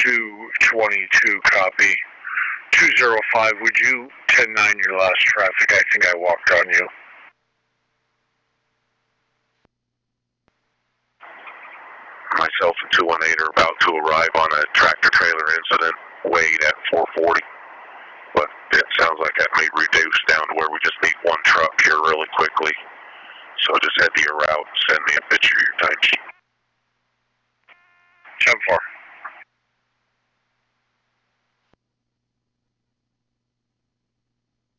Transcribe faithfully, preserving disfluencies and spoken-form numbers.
two twenty-two, copy. two zero five, would you ten nine your last traffic? I think I walked on you. Myself and two one eight are about to arrive on a tractor-trailer incident, weighed at four forty. But it sounds like that may reduce down to where we just need one truck here really quickly. So just head to your route, send me a picture of your timesheet.